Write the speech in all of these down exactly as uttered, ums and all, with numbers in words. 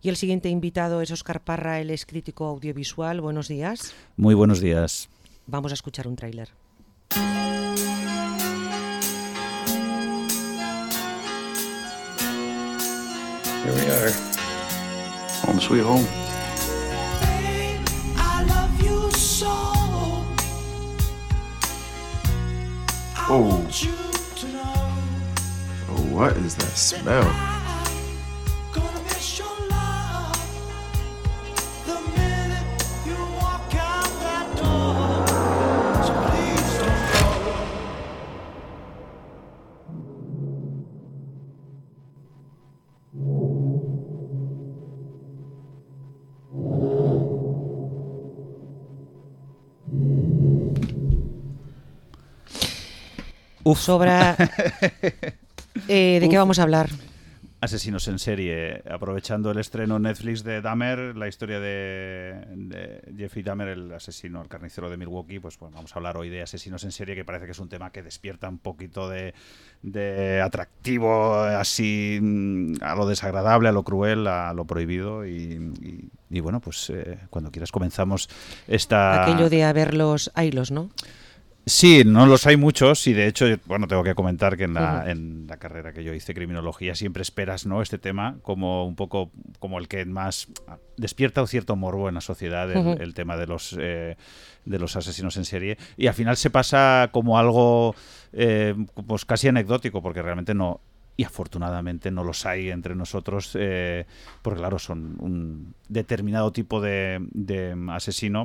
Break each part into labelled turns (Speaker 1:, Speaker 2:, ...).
Speaker 1: Y el siguiente invitado es Óscar Parra, él es crítico audiovisual. Buenos días.
Speaker 2: Muy buenos días.
Speaker 1: Vamos a escuchar un tráiler.
Speaker 3: Here we are. Home sweet home. Oh. Oh, what is that smell?
Speaker 1: Uf. Sobre... eh, ¿De Uf. qué vamos a hablar?
Speaker 2: Asesinos en serie, aprovechando el estreno en Netflix de Dahmer, la historia de, de Jeffrey Dahmer, el asesino, el carnicero de Milwaukee. Pues bueno, vamos a hablar hoy de asesinos en serie, que parece que es un tema que despierta un poquito de, de atractivo, así a lo desagradable, a lo cruel, a lo prohibido. Y, y, y bueno, pues eh, cuando quieras comenzamos esta...
Speaker 1: Aquello de haberlos haylos, ¿no?
Speaker 2: Sí, no los hay muchos y de hecho, bueno, tengo que comentar que en la, uh-huh. en la carrera que yo hice, criminología, siempre esperas, ¿no?, este tema como un poco como el que más despierta un cierto morbo en la sociedad, el, uh-huh. el tema de los eh, de los asesinos en serie, y al final se pasa como algo eh, pues casi anecdótico, porque realmente no, y afortunadamente no los hay entre nosotros, eh, porque claro, son un determinado tipo de, de asesino,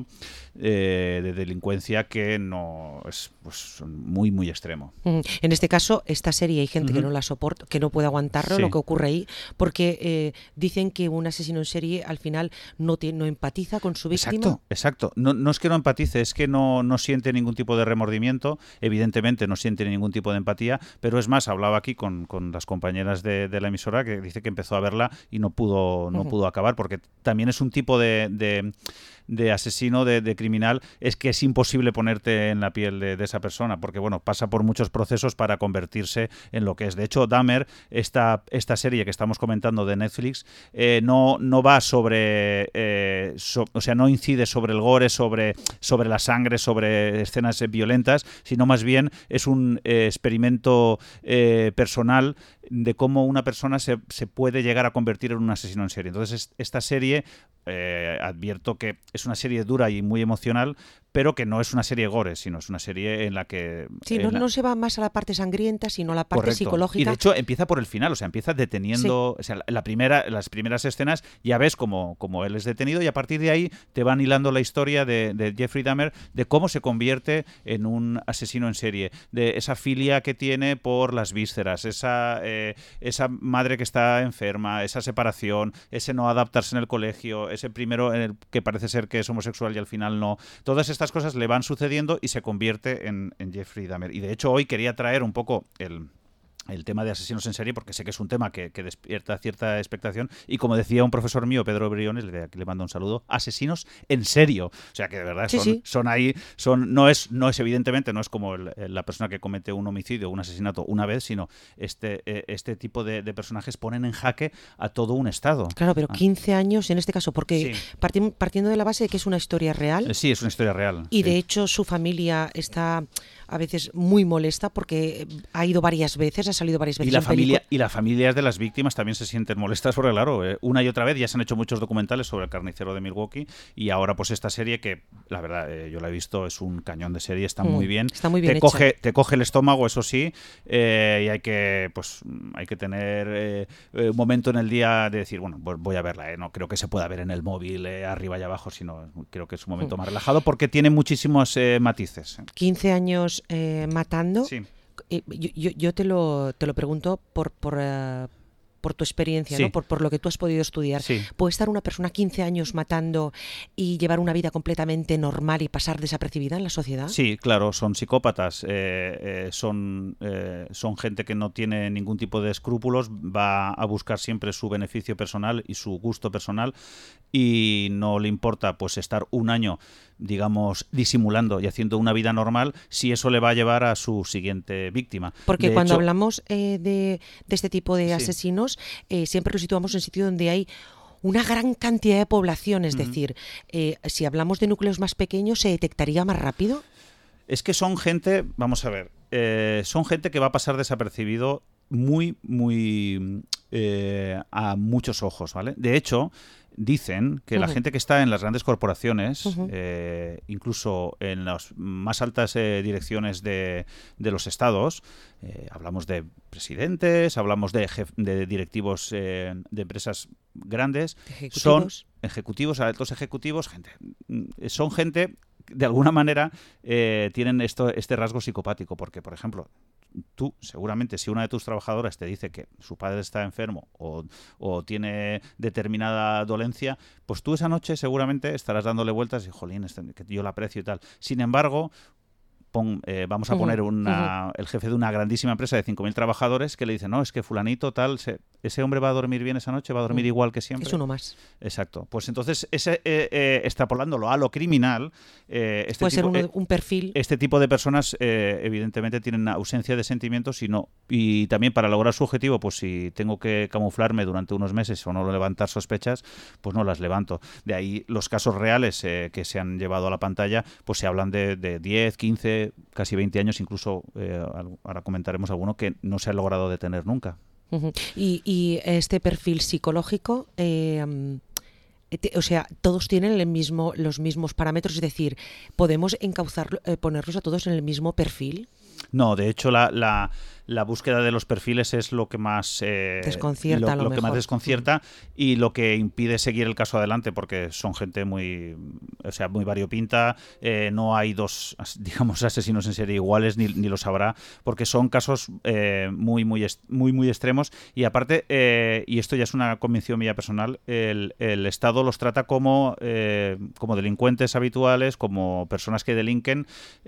Speaker 2: eh, de delincuencia que no es pues son muy muy extremo.
Speaker 1: Uh-huh. En este caso, esta serie hay gente uh-huh. que no la soporta, que no puede aguantarlo, sí. lo que ocurre ahí, porque eh, dicen que un asesino en serie al final no, te, no empatiza con su víctima.
Speaker 2: Exacto, exacto. No, no es que no empatice, es que no, no siente ningún tipo de remordimiento, evidentemente no siente ningún tipo de empatía, pero es más, hablaba aquí con, con las compañeras de, de la emisora, que dice que empezó a verla y no pudo, no uh-huh. pudo acabar, porque también es un tipo de, de, de asesino, de, de criminal, es que es imposible ponerte en la piel de, de esa persona, porque bueno, pasa por muchos procesos para convertirse en lo que es. De hecho, Dahmer, esta, esta serie que estamos comentando de Netflix, eh, no, no va sobre, eh, so, o sea, no incide sobre el gore, sobre, sobre la sangre, sobre escenas violentas, sino más bien es un eh, experimento eh, personal de cómo una persona se, se puede llegar a convertir en un asesino en serie. Entonces, esta serie, eh, advierto que es una serie dura y muy emocional, pero que no es una serie gore, sino es una serie en la que...
Speaker 1: Sí, no,
Speaker 2: la...
Speaker 1: no se va más a la parte sangrienta, sino a la parte
Speaker 2: Correcto.
Speaker 1: psicológica.
Speaker 2: Y de hecho empieza por el final, o sea, empieza deteniendo... Sí. O sea, la primera, las primeras escenas ya ves como, como él es detenido, y a partir de ahí te van hilando la historia de, de Jeffrey Dahmer, de cómo se convierte en un asesino en serie, de esa filia que tiene por las vísceras, esa, eh, esa madre que está enferma, esa separación, ese no adaptarse en el colegio, ese primero en el que parece ser que es homosexual y al final no. Todas estas cosas le van sucediendo y se convierte en, en Jeffrey Dahmer. Y de hecho hoy quería traer un poco el... el tema de asesinos en serie, porque sé que es un tema que, que despierta cierta expectación, y como decía un profesor mío, Pedro Briones, le, aquí le mando un saludo, asesinos en serio, o sea que de verdad son,
Speaker 1: sí, sí.
Speaker 2: son ahí, son no es no es evidentemente, no es como el, la persona que comete un homicidio o un asesinato una vez, sino este este tipo de, de personajes ponen en jaque a todo un estado.
Speaker 1: Claro, pero quince años en este caso, porque sí. parti- partiendo de la base de que es una historia real.
Speaker 2: Sí, es una historia real.
Speaker 1: Y
Speaker 2: sí.
Speaker 1: de hecho su familia está a veces muy molesta porque ha ido varias veces, ha salido varias veces.
Speaker 2: Y la
Speaker 1: en
Speaker 2: familia
Speaker 1: película.
Speaker 2: y las familias de las víctimas también se sienten molestas porque, claro, eh, una y otra vez ya se han hecho muchos documentales sobre el carnicero de Milwaukee, y ahora pues esta serie que, la verdad, eh, yo la he visto, es un cañón de serie, está mm, muy bien.
Speaker 1: Está muy bien
Speaker 2: te
Speaker 1: hecha.
Speaker 2: coge te coge el estómago, eso sí, eh, y hay que pues hay que tener eh, un momento en el día de decir, bueno, voy a verla, eh, no creo que se pueda ver en el móvil eh, arriba y abajo, sino creo que es un momento mm. más relajado porque tiene muchísimos eh, matices.
Speaker 1: quince años eh, matando.
Speaker 2: Sí.
Speaker 1: Eh, yo, yo, yo te lo te lo pregunto por por uh, por tu experiencia,
Speaker 2: sí.
Speaker 1: ¿no? Por, por lo que tú has podido estudiar.
Speaker 2: Sí.
Speaker 1: ¿Puede estar una persona quince años matando y llevar una vida completamente normal y pasar desapercibida en la sociedad?
Speaker 2: Sí, claro, son psicópatas, eh, eh, son, eh, son gente que no tiene ningún tipo de escrúpulos, va a buscar siempre su beneficio personal y su gusto personal, y no le importa pues estar un año, digamos, disimulando y haciendo una vida normal si eso le va a llevar a su siguiente víctima.
Speaker 1: Porque
Speaker 2: de
Speaker 1: cuando
Speaker 2: hecho,
Speaker 1: hablamos eh, de, de este tipo de
Speaker 2: sí.
Speaker 1: asesinos, eh, siempre lo situamos en sitio donde hay una gran cantidad de población, es uh-huh. decir, eh, si hablamos de núcleos más pequeños, ¿se detectaría más rápido?
Speaker 2: Es que son gente, vamos a ver, eh, son gente que va a pasar desapercibido muy, muy eh, a muchos ojos, ¿vale? De hecho, dicen que uh-huh. la gente que está en las grandes corporaciones, uh-huh. eh, incluso en las más altas eh, direcciones de, de los estados, eh, hablamos de presidentes, hablamos de, jef- de directivos eh, de empresas grandes,
Speaker 1: ejecutivos.
Speaker 2: son ejecutivos, altos ejecutivos, gente, son gente de alguna manera eh, tienen esto, este rasgo psicopático, porque, por ejemplo, tú seguramente si una de tus trabajadoras te dice que su padre está enfermo o, o tiene determinada dolencia, pues tú esa noche seguramente estarás dándole vueltas y, jolín, este, que yo la aprecio y tal. Sin embargo, pon, eh, vamos a uh-huh. poner una, uh-huh. el jefe de una grandísima empresa de cinco mil trabajadores que le dice, no, es que fulanito tal, se, ese hombre va a dormir bien esa noche, va a dormir uh-huh. igual que siempre.
Speaker 1: Es uno más.
Speaker 2: Exacto. Pues entonces, ese, eh, eh, extrapolándolo a lo criminal, eh, este
Speaker 1: puede
Speaker 2: tipo,
Speaker 1: ser un,
Speaker 2: eh,
Speaker 1: un perfil.
Speaker 2: Este tipo de personas eh, evidentemente tienen ausencia de sentimientos y no. Y también para lograr su objetivo, pues si tengo que camuflarme durante unos meses o no levantar sospechas, pues no las levanto. De ahí los casos reales eh, que se han llevado a la pantalla, pues se hablan de, de diez, quince, casi veinte años, incluso eh, ahora comentaremos alguno que no se ha logrado detener nunca.
Speaker 1: Uh-huh. Y, y este perfil psicológico, eh, te, o sea, todos tienen el mismo, los mismos parámetros, es decir, ¿podemos encauzar, eh, ponerlos a todos en el mismo perfil?
Speaker 2: No, de hecho la, la, la búsqueda de los perfiles es lo que más eh,
Speaker 1: desconcierta,
Speaker 2: lo,
Speaker 1: lo,
Speaker 2: lo que más desconcierta y lo que impide seguir el caso adelante, porque son gente muy, o sea, muy variopinta. Eh, no hay dos, digamos, asesinos en serie iguales, ni, ni los habrá, porque son casos eh, muy, muy, est- muy, muy extremos. Y aparte, eh, y esto ya es una convicción mía personal, el, el Estado los trata como, eh, como delincuentes habituales, como personas que delinquen.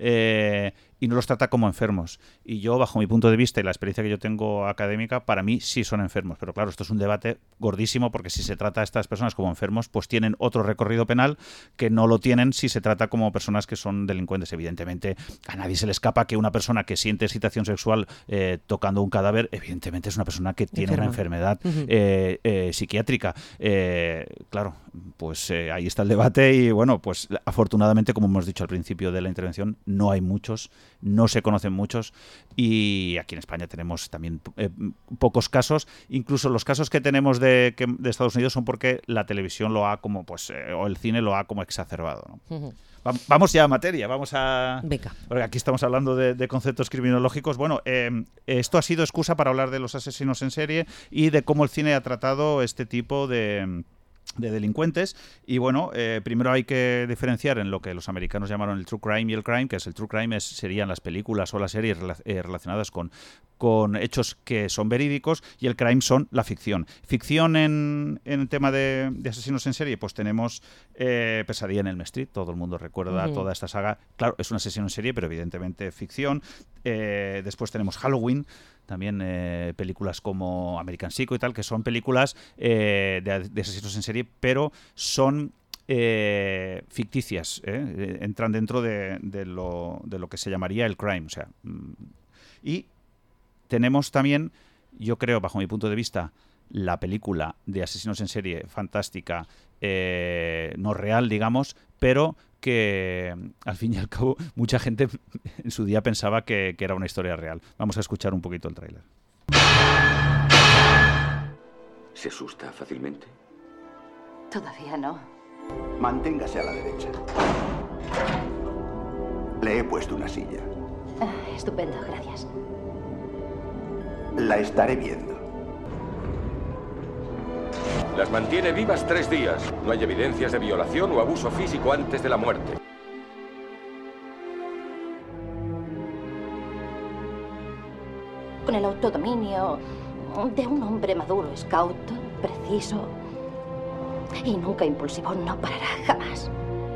Speaker 2: Eh, y no los trata como enfermos. Y yo, bajo mi punto de vista y la experiencia que yo tengo académica, para mí sí son enfermos. Pero claro, esto es un debate gordísimo, porque si se trata a estas personas como enfermos, pues tienen otro recorrido penal que no lo tienen si se trata como personas que son delincuentes. Evidentemente, a nadie se le escapa que una persona que siente excitación sexual eh, tocando un cadáver, evidentemente es una persona que tiene Enferma. una enfermedad uh-huh. eh, eh, psiquiátrica. Eh, claro, pues eh, ahí está el debate y bueno, pues afortunadamente, como hemos dicho al principio de la intervención, no hay muchos, no se conocen muchos y aquí en España tenemos también eh, pocos casos. Incluso los casos que tenemos de, que, de Estados Unidos son porque la televisión lo ha como, pues, eh, o el cine lo ha como exacerbado, ¿no? Uh-huh. Va, vamos ya a materia, vamos a...
Speaker 1: Venga.
Speaker 2: Porque aquí estamos hablando de, de conceptos criminológicos. Bueno, eh, esto ha sido excusa para hablar de los asesinos en serie y de cómo el cine ha tratado este tipo de... de delincuentes. Y bueno, eh, primero hay que diferenciar en lo que los americanos llamaron el true crime y el crime, que es el true crime es, serían las películas o las series rela- eh, relacionadas con, con hechos que son verídicos, y el crime son la ficción. Ficción en, en tema de, de asesinos en serie, pues tenemos eh, Pesadilla en Elm Street, todo el mundo recuerda uh-huh. toda esta saga. Claro, es un asesino en serie, pero evidentemente ficción. Eh, después tenemos Halloween, también eh, películas como American Psycho y tal, que son películas eh, de, de asesinos en serie, pero son eh, ficticias, ¿eh? Entran dentro de, de, lo, de lo que se llamaría el crime. O sea, y tenemos también, yo creo, bajo mi punto de vista, la película de asesinos en serie fantástica, eh, no real, digamos, pero que al fin y al cabo mucha gente en su día pensaba que, que era una historia real. Vamos a escuchar un poquito el tráiler.
Speaker 4: ¿Se asusta fácilmente?
Speaker 5: Todavía no.
Speaker 6: Manténgase a la derecha. Le he puesto una silla.
Speaker 5: Ah, estupendo, gracias.
Speaker 6: La estaré viendo.
Speaker 4: Las mantiene vivas tres días. No hay evidencias de violación o abuso físico antes de la muerte.
Speaker 5: Con el autodominio de un hombre maduro, scout, preciso y nunca impulsivo, no parará jamás.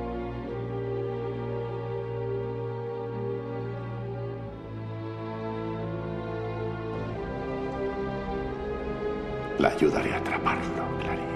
Speaker 6: La ayudaré a atraparlo, Clarice.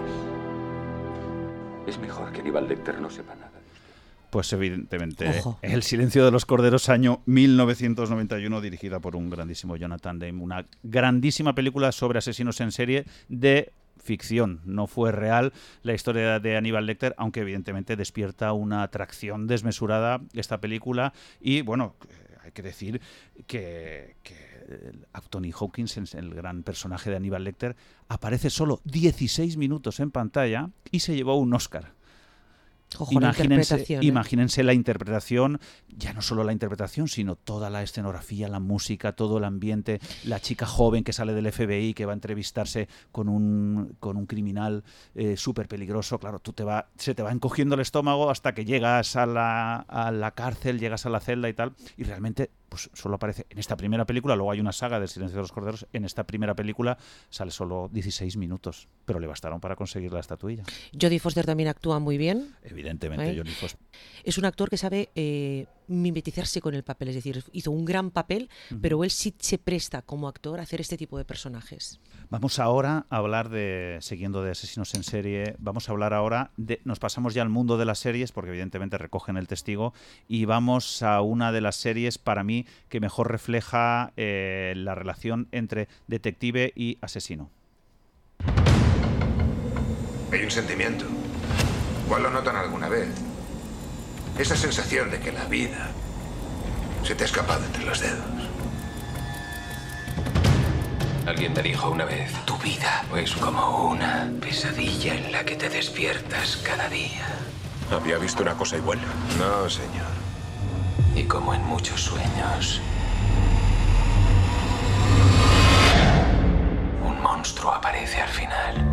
Speaker 4: Es mejor que Aníbal Lecter no sepa nada de usted.
Speaker 2: Pues evidentemente,
Speaker 1: Ojo.
Speaker 2: El silencio de los corderos, año mil novecientos noventa y uno, dirigida por un grandísimo Jonathan Demme, una grandísima película sobre asesinos en serie de ficción, no fue real la historia de Aníbal Lecter, aunque evidentemente despierta una atracción desmesurada esta película. Y bueno, hay que decir que, que Anthony Hopkins, el gran personaje de Aníbal Lecter, aparece solo dieciséis minutos en pantalla y se llevó un Oscar.
Speaker 1: Ojo,
Speaker 2: Imagínense,
Speaker 1: la interpretación, ¿eh?
Speaker 2: imagínense la interpretación, ya no solo la interpretación, sino toda la escenografía, la música, todo el ambiente, la chica joven que sale del F B I, que va a entrevistarse con un, con un criminal eh, súper peligroso. Claro, tú te va, se te va encogiendo el estómago hasta que llegas a la, a la cárcel, llegas a la celda y tal, y realmente pues solo aparece en esta primera película. Luego hay una saga del Silencio de los Corderos. En esta primera película sale solo dieciséis minutos, pero le bastaron para conseguir la estatuilla.
Speaker 1: Jodie Foster también actúa muy bien.
Speaker 2: Evidentemente,
Speaker 1: ¿Eh?
Speaker 2: Jodie Foster.
Speaker 1: Es un actor que sabe eh, mimetizarse con el papel, es decir, hizo un gran papel, uh-huh. pero él sí se presta como actor a hacer este tipo de personajes.
Speaker 2: Vamos ahora a hablar de, siguiendo de asesinos en serie, vamos a hablar ahora de, nos pasamos ya al mundo de las series, porque evidentemente recogen el testigo, y vamos a una de las series para mí que mejor refleja eh, la relación entre detective y asesino.
Speaker 7: Hay un sentimiento. ¿Cuál lo notan alguna vez? Esa sensación de que la vida se te ha escapado entre los dedos.
Speaker 8: Alguien me dijo una vez, tu vida es como una pesadilla en la que te despiertas cada día.
Speaker 4: ¿Había visto una cosa igual?
Speaker 7: No, señor.
Speaker 8: Y como en muchos sueños, un monstruo aparece al final.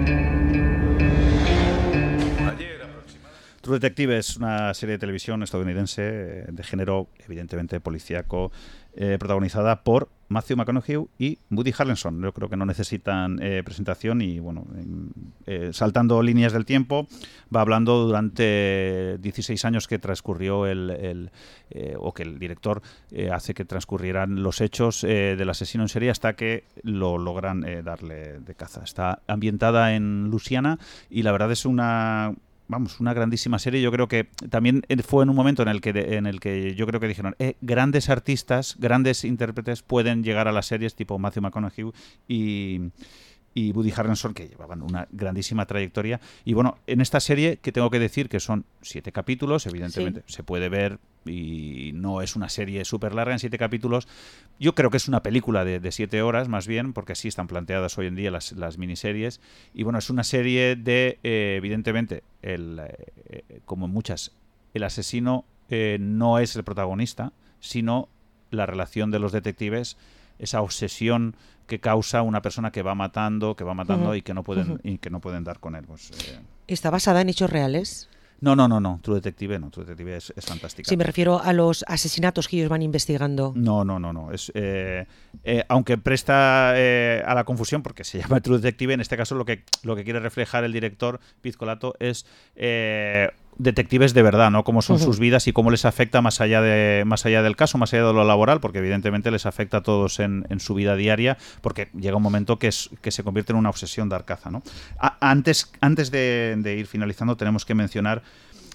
Speaker 2: True Detective es una serie de televisión estadounidense de género evidentemente policíaco, eh, protagonizada por Matthew McConaughey y Woody Harrelson. Yo creo que no necesitan eh, presentación y, bueno, eh, saltando líneas del tiempo, va hablando durante dieciséis años que transcurrió el, el eh, o que el director eh, hace que transcurrieran los hechos eh, del asesino en serie hasta que lo logran eh, darle de caza. Está ambientada en Luisiana y la verdad es una... Vamos, una grandísima serie. Yo creo que también fue en un momento en el que en el que yo creo que dijeron eh, grandes artistas, grandes intérpretes pueden llegar a las series tipo Matthew McConaughey y, y Woody Harrelson, que llevaban una grandísima trayectoria. Y bueno, en esta serie, que tengo que decir que son siete capítulos, evidentemente sí. Se puede ver y no es una serie súper larga en siete capítulos. Yo creo que es una película de, de siete horas, más bien, porque así están planteadas hoy en día las, las miniseries. Y bueno, es una serie de, eh, evidentemente, el, eh, como en muchas, el asesino eh, no es el protagonista, sino la relación de los detectives, esa obsesión que causa una persona que va matando, que va matando uh-huh. y que no pueden uh-huh. y que no pueden dar con él. Pues, eh.
Speaker 1: ¿Está basada en hechos reales?
Speaker 2: No, no, no, no. True Detective no. True Detective es, es fantástica.
Speaker 1: Sí, me refiero a los asesinatos que ellos van investigando.
Speaker 2: No, no, no, no. Es, eh, eh, aunque presta eh, a la confusión, porque se llama True Detective, en este caso lo que, lo que quiere reflejar el director Pizzolatto es eh, detectives de verdad, ¿no? Cómo son uh-huh. sus vidas y cómo les afecta más allá de más allá del caso, más allá de lo laboral, porque evidentemente les afecta a todos en, en su vida diaria, porque llega un momento que, es, que se convierte en una obsesión dar caza, ¿no? A, antes antes de, de ir finalizando, tenemos que mencionar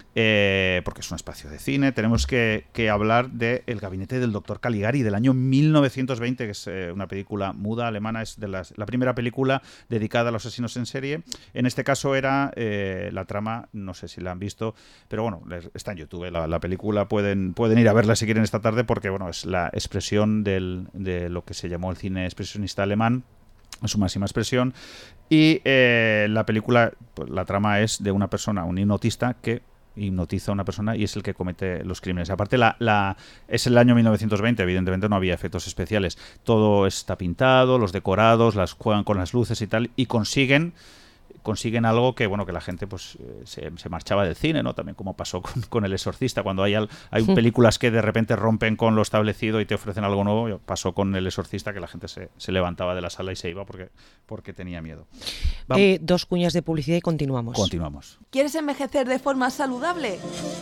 Speaker 2: Eh, porque es un espacio de cine, tenemos que, que hablar de El gabinete del doctor Caligari del año mil novecientos veinte, que es eh, una película muda alemana, es de las, la primera película dedicada a los asesinos en serie. En este caso era eh, la trama, no sé si la han visto, pero bueno, está en YouTube, la, la película, pueden, pueden ir a verla si quieren esta tarde, porque bueno, es la expresión del, de lo que se llamó el cine expresionista alemán, en su máxima expresión. Y eh, la película, pues, la trama es de una persona, un hipnotista que hipnotiza a una persona y es el que comete los crímenes. Aparte, la, la, es el año mil novecientos veinte, evidentemente no había efectos especiales. Todo está pintado, los decorados, las juegan con las luces y tal, y consiguen consiguen algo que bueno que la gente pues se, se marchaba del cine, ¿no? También como pasó con, con El Exorcista, cuando hay, al, hay sí. películas que de repente rompen con lo establecido y te ofrecen algo nuevo. Pasó con El Exorcista, que la gente se, se levantaba de la sala y se iba porque, porque tenía miedo.
Speaker 1: Eh, dos cuñas de publicidad y continuamos.
Speaker 2: Continuamos.
Speaker 9: ¿Quieres envejecer de forma saludable?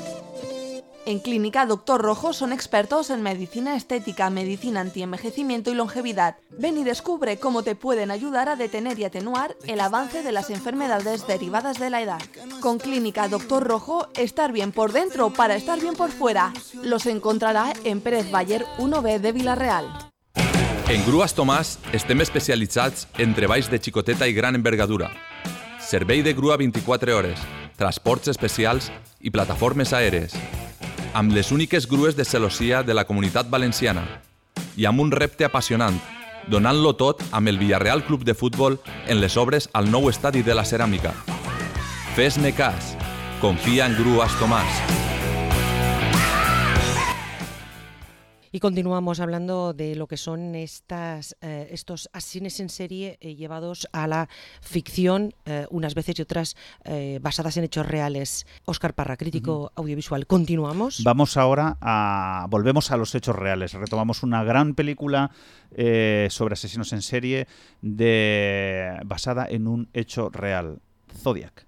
Speaker 9: En Clínica Doctor Rojo son expertos en medicina estética, medicina antienvejecimiento y longevidad. Ven y descubre cómo te pueden ayudar a detener y atenuar el avance de las enfermedades derivadas de la edad. Con Clínica Doctor Rojo, estar bien por dentro para estar bien por fuera. Los encontrará en Pérez Bayer uno B de Villarreal.
Speaker 10: En Grues Tomàs estem especialitzats en treballs de xicoteta i gran envergadura, servei de grua vint-i-quatre hores, transports especials i plataformes aèries, amb les úniques grues de celossia de la Comunitat Valenciana i amb un repte apassionant, donant-lo tot amb el Villarreal Club de Futbol en les obres al nou estadi de la Ceràmica. Fes-me cas, confia en Grues Tomàs.
Speaker 1: Y continuamos hablando de lo que son estas, eh, estos asesinos en serie eh, llevados a la ficción, eh, unas veces y otras eh, basadas en hechos reales. Óscar Parra, crítico uh-huh. audiovisual. Continuamos.
Speaker 2: Vamos ahora a... Volvemos a los hechos reales. Retomamos una gran película eh, sobre asesinos en serie de, basada en un hecho real. Zodiac.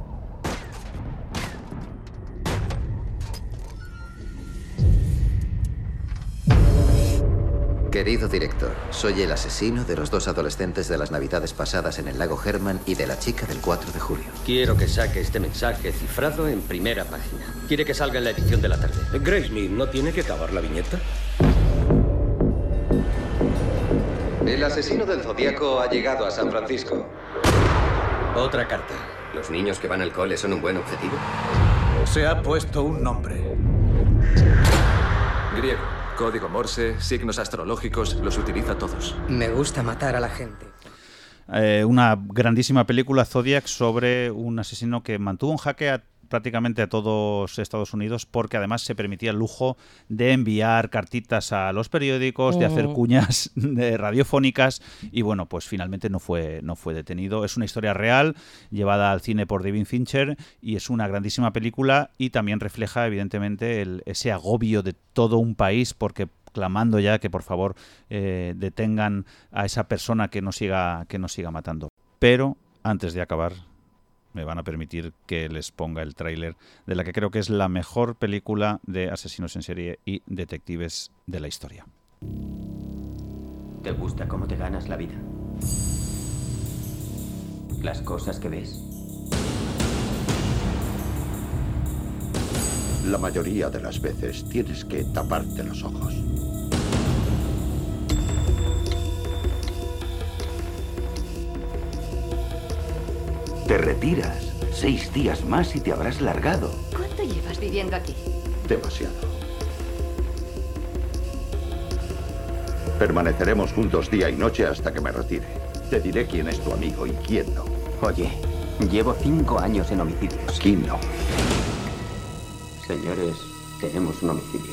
Speaker 11: Querido director, soy el asesino de los dos adolescentes de las navidades pasadas en el lago Herman y de la chica del cuatro de julio.
Speaker 12: Quiero que saque este mensaje cifrado en primera página. Quiere que salga en la edición de la tarde.
Speaker 4: Graysmith, ¿no tiene que acabar la viñeta?
Speaker 11: El asesino del Zodíaco ha llegado a San Francisco.
Speaker 12: Otra carta.
Speaker 11: ¿Los niños que van al cole son un buen objetivo?
Speaker 13: Se ha puesto un nombre.
Speaker 14: Griego. Código Morse, signos astrológicos, los utiliza todos.
Speaker 15: Me gusta matar a la gente.
Speaker 2: Eh, una grandísima película, Zodiac, sobre un asesino que mantuvo en jaque a prácticamente a todos Estados Unidos, porque además se permitía el lujo de enviar cartitas a los periódicos, de hacer cuñas de radiofónicas, y bueno, pues finalmente no fue, no fue detenido. Es una historia real, llevada al cine por David Fincher, y es una grandísima película, y también refleja evidentemente el, ese agobio de todo un país, porque clamando ya que por favor eh, detengan a esa persona que no siga, que no siga matando. Pero antes de acabar, me van a permitir que les ponga el tráiler de la que creo que es la mejor película de asesinos en serie y detectives de la historia.
Speaker 16: ¿Te gusta cómo te ganas la vida? ¿Las cosas que ves?
Speaker 6: La mayoría de las veces tienes que taparte los ojos.
Speaker 17: Te retiras. Seis días más y te habrás largado.
Speaker 5: ¿Cuánto llevas viviendo aquí?
Speaker 6: Demasiado. Permaneceremos juntos día y noche hasta que me retire. Te diré quién es tu amigo y quién no.
Speaker 16: Oye, llevo cinco años en homicidios.
Speaker 6: Aquí no.
Speaker 16: Señores, tenemos un homicidio.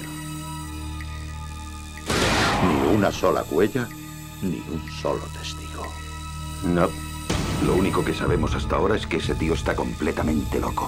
Speaker 6: Ni una sola huella, ni un solo testigo.
Speaker 17: No. Lo único que sabemos hasta ahora es que ese tío está completamente loco.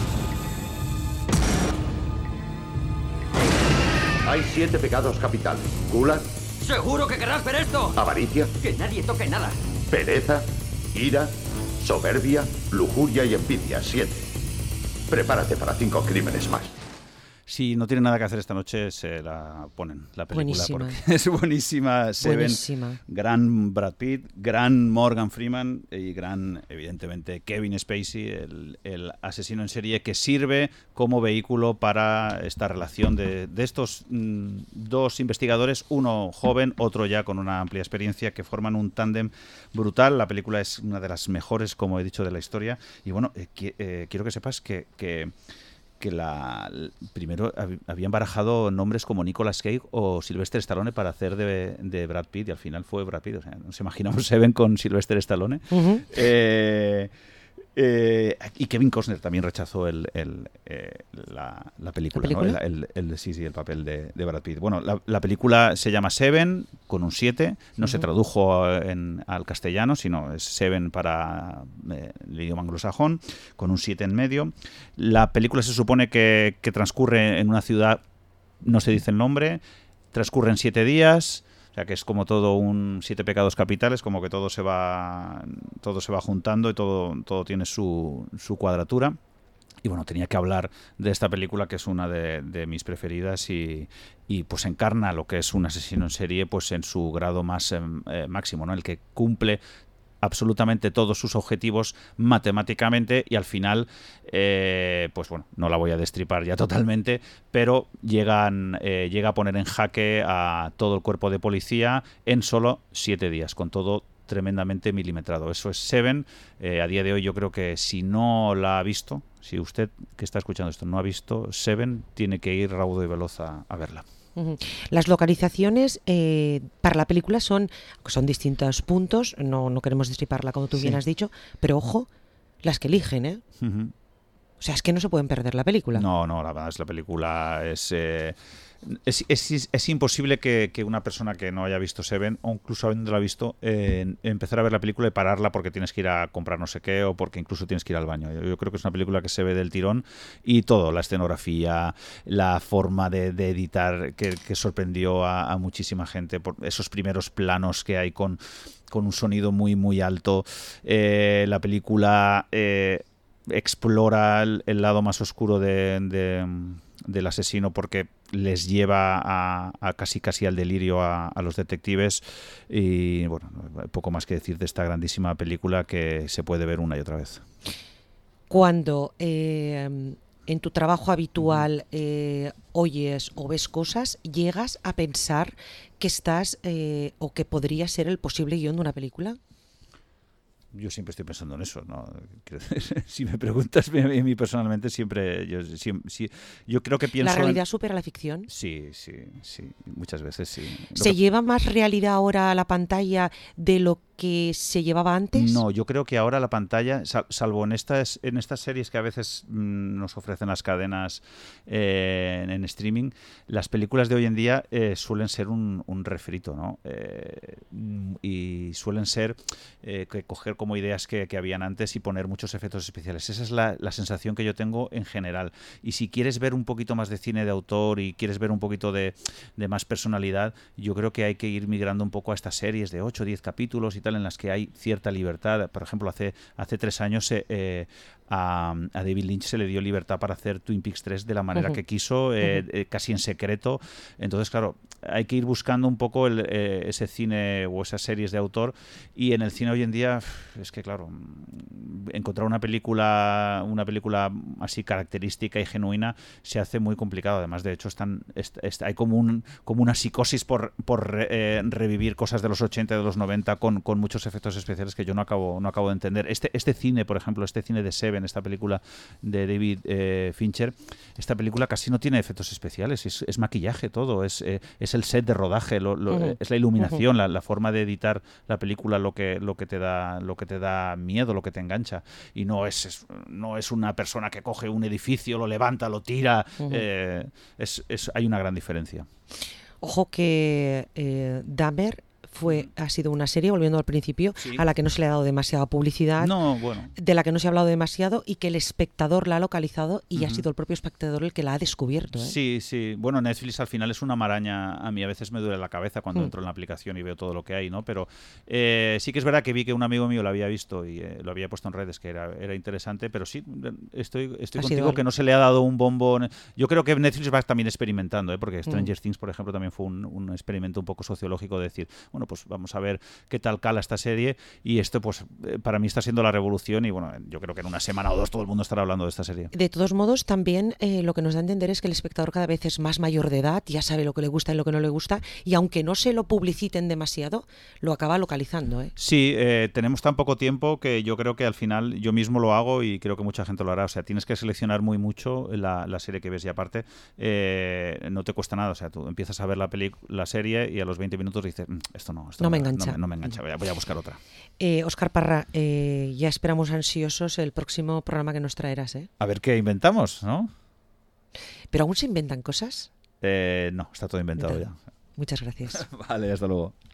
Speaker 6: Hay siete pecados capitales. Gula.
Speaker 12: ¿Seguro que querrás ver esto?
Speaker 6: Avaricia.
Speaker 12: Que nadie toque nada.
Speaker 6: Pereza. Ira. Soberbia. Lujuria y envidia. Siete. Prepárate para cinco crímenes más.
Speaker 2: Si no tienen nada que hacer esta noche, se la ponen, la película,
Speaker 1: Buenísima.
Speaker 2: porque es buenísima. Seven,
Speaker 1: Buenísima.
Speaker 2: Gran Brad Pitt, gran Morgan Freeman y gran, evidentemente, Kevin Spacey, el, el asesino en serie que sirve como vehículo para esta relación de, de estos mm, dos investigadores, uno joven, otro ya con una amplia experiencia, que forman un tándem brutal. La película es una de las mejores, como he dicho, de la historia. Y bueno, eh, qui- eh, quiero que sepas que... que que la primero hab, habían barajado nombres como Nicolas Cage o Sylvester Stallone para hacer de, de Brad Pitt, y al final fue Brad Pitt. O sea, nos imaginamos Seven con Sylvester Stallone. Uh-huh. eh, eh, y Kevin Costner también rechazó el, el, eh, la, la película,
Speaker 1: ¿La película?
Speaker 2: ¿no? el, el, el, sí, sí, el papel de, de Brad Pitt. Bueno, la, la película se llama Seven con un siete, no uh-huh. se tradujo en, al castellano, sino es Seven para eh, el idioma anglosajón, con un siete en medio. La película se supone que, que transcurre en una ciudad, no se dice el nombre, transcurre en siete días. O sea, que es como todo un siete pecados capitales, como que todo se va todo se va juntando y todo, todo tiene su, su cuadratura. Y bueno, tenía que hablar de esta película, que es una de, de mis preferidas, y, y pues encarna lo que es un asesino en serie pues en su grado más eh, máximo, ¿no? El que cumple absolutamente todos sus objetivos matemáticamente y al final, eh, pues bueno, no la voy a destripar ya totalmente, pero llegan, eh, llega a poner en jaque a todo el cuerpo de policía en solo siete días, con todo tremendamente milimetrado. Eso es Seven. Eh, a día de hoy yo creo que si no la ha visto, si usted que está escuchando esto no ha visto Seven, tiene que ir raudo y veloz a, a verla.
Speaker 1: Las localizaciones eh, para la película son, son distintos puntos, no, no queremos destriparla como tú sí. bien has dicho, pero ojo, las que eligen, ¿eh? Uh-huh. O sea, es que no se pueden perder la película.
Speaker 2: No, no, la verdad es la película es... Eh, es, es, es imposible que, que una persona que no haya visto Seven, o incluso habiéndola visto, eh, empezar a ver la película y pararla porque tienes que ir a comprar no sé qué o porque incluso tienes que ir al baño. Yo, yo creo que es una película que se ve del tirón y todo, la escenografía, la forma de, de editar que, que sorprendió a, a muchísima gente, por esos primeros planos que hay con, con un sonido muy, muy alto. Eh, la película... Eh, explora el, el lado más oscuro de, de, del asesino porque les lleva a, a casi casi al delirio a, a los detectives y bueno, poco más que decir de esta grandísima película que se puede ver una y otra vez.
Speaker 1: Cuando eh, en tu trabajo habitual eh, oyes o ves cosas, llegas a pensar que estás eh, o que podría ser el posible guión de una película.
Speaker 2: Yo siempre estoy pensando en eso, ¿no? Si me preguntas a mí personalmente, siempre yo, siempre, sí, yo creo que pienso...
Speaker 1: ¿La realidad
Speaker 2: en...
Speaker 1: supera la ficción?
Speaker 2: Sí, sí, sí, muchas veces sí.
Speaker 1: ¿Se que... lleva más realidad ahora a la pantalla de lo que se llevaba antes?
Speaker 2: No, yo creo que ahora la pantalla, sal, salvo en estas, en estas series que a veces mmm, nos ofrecen las cadenas eh, en, en streaming, las películas de hoy en día eh, suelen ser un, un refrito, ¿no? Eh, y suelen ser eh, que coger como ideas que, que habían antes y poner muchos efectos especiales. Esa es la, la sensación que yo tengo en general. Y si quieres ver un poquito más de cine de autor y quieres ver un poquito de, de más personalidad, yo creo que hay que ir migrando un poco a estas series de ocho o diez capítulos y tal, en las que hay cierta libertad. Por ejemplo, hace, hace tres años eh, a, a David Lynch se le dio libertad para hacer Twin Peaks tres de la manera uh-huh. que quiso, eh, uh-huh. eh, casi en secreto. Entonces, claro, hay que ir buscando un poco el, eh, ese cine o esas series de autor, y en el cine hoy en día es que, claro, encontrar una película una película así característica y genuina se hace muy complicado. Además, de hecho, están est, est, hay como un como una psicosis por, por re, eh, revivir cosas de los ochenta y de los noventa con, con muchos efectos especiales que yo no acabo no acabo de entender. Este, este cine, por ejemplo, este cine de Seven, esta película de David eh, Fincher, esta película casi no tiene efectos especiales, es, es maquillaje todo, es, eh, es el set de rodaje, lo, lo, uh-huh. es la iluminación, uh-huh. la, la forma de editar la película lo que, lo que te da lo que te da miedo, lo que te engancha, y no es, es no es una persona que coge un edificio, lo levanta, lo tira, uh-huh. eh, es, es, hay una gran diferencia.
Speaker 1: Ojo que eh, Dahmer fue ha sido una serie, volviendo al principio, sí. a la que no se le ha dado demasiada publicidad,
Speaker 2: no, bueno.
Speaker 1: de la que no se ha hablado demasiado y que el espectador la ha localizado y uh-huh. ha sido el propio espectador el que la ha descubierto, ¿eh?
Speaker 2: Sí, sí. Bueno, Netflix al final es una maraña. A mí a veces me duele la cabeza cuando uh-huh. entro en la aplicación y veo todo lo que hay, ¿no? Pero eh, sí que es verdad que vi que un amigo mío lo había visto y eh, lo había puesto en redes, que era, era interesante, pero sí, estoy, estoy contigo que no se le ha dado un bombón. Yo creo que Netflix va también experimentando, ¿eh? Porque Stranger uh-huh. Things, por ejemplo, también fue un, un experimento un poco sociológico de decir, bueno, pues vamos a ver qué tal cala esta serie, y esto pues para mí está siendo la revolución, y bueno, yo creo que en una semana o dos todo el mundo estará hablando de esta serie.
Speaker 1: De todos modos, también eh, lo que nos da a entender es que el espectador cada vez es más mayor de edad, ya sabe lo que le gusta y lo que no le gusta, y aunque no se lo publiciten demasiado, lo acaba localizando, ¿eh?
Speaker 2: Sí, eh, tenemos tan poco tiempo que yo creo que al final yo mismo lo hago y creo que mucha gente lo hará. O sea, tienes que seleccionar muy mucho la, la serie que ves, y aparte eh, no te cuesta nada. O sea, tú empiezas a ver la, peli, la serie y a los veinte minutos dices, esto no, esto
Speaker 1: no,
Speaker 2: no
Speaker 1: me engancha.
Speaker 2: No, no me engancha, voy a, voy a buscar otra.
Speaker 1: Eh, Óscar Parra, eh, ya esperamos ansiosos el próximo programa que nos traerás, ¿eh?
Speaker 2: A ver qué inventamos, ¿no?
Speaker 1: ¿Pero aún se inventan cosas?
Speaker 2: Eh, no, está todo inventado ya.
Speaker 1: Muchas gracias.
Speaker 2: Vale, hasta luego.